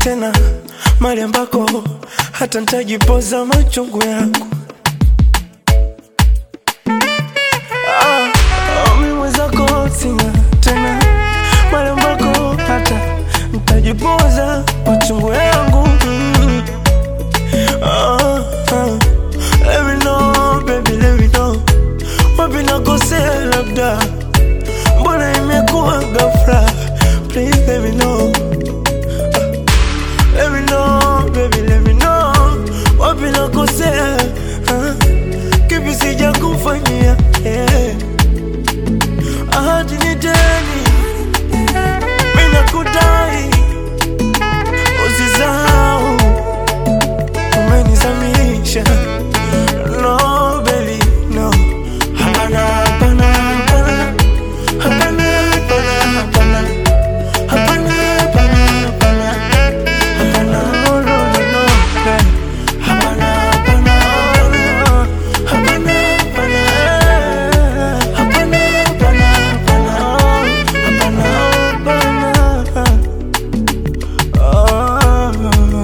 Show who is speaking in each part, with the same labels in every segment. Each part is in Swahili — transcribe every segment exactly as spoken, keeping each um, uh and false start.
Speaker 1: tena mali ambako hata nitajipoza machungu yangu. Ah, oh, mimi mwenzako sina tena mali ambako hata nitajipoza machungu yangu. mm. ah, ah. Let me know, baby, let me know. Wapi nakosea labda, mbona imekuwa ghafla? Please let me know. uh, Let me know, baby, let me know. Wapi nakosea, uh, kipi sija kufanyia, yeah. Ahadi ni deni, mimi nakudai, usisahau umenizamisha. No, baby, no. Hapana, hapana, hapana. Hapana, hapana, hapana. Hapana, hapana, hapana. Hapana, no, no, no, no. Hey. Hapana, hapana, hapana. Hapana, hapana. Hapana, hapana, hapana. Hapana, hapana. Oh.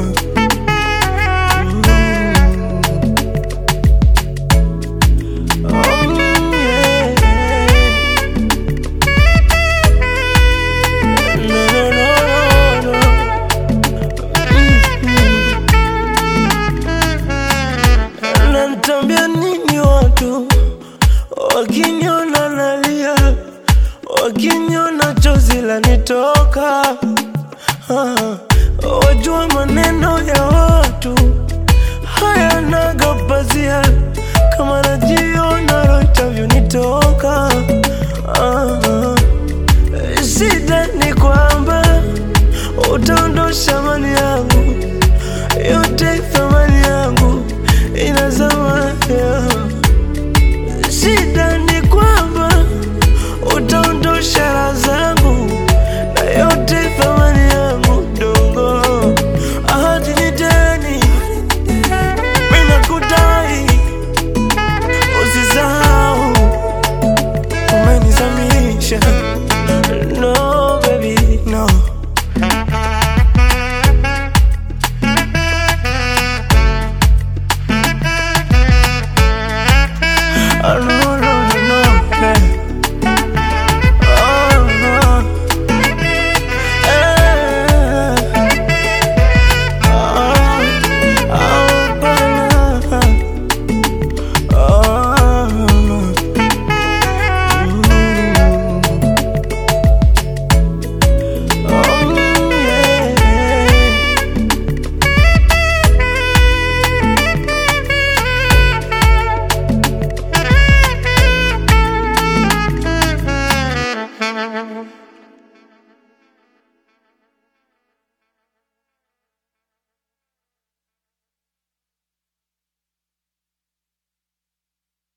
Speaker 1: Nantambia nini watu wakiniona nalia, wakiniona chozi lanitoka. ah, Wajua maneno ya watu hayanaga pazia, kama najiona roho itavyonitoka. ah, Shida ni kwamba utaondosha mali yangu yote, thamani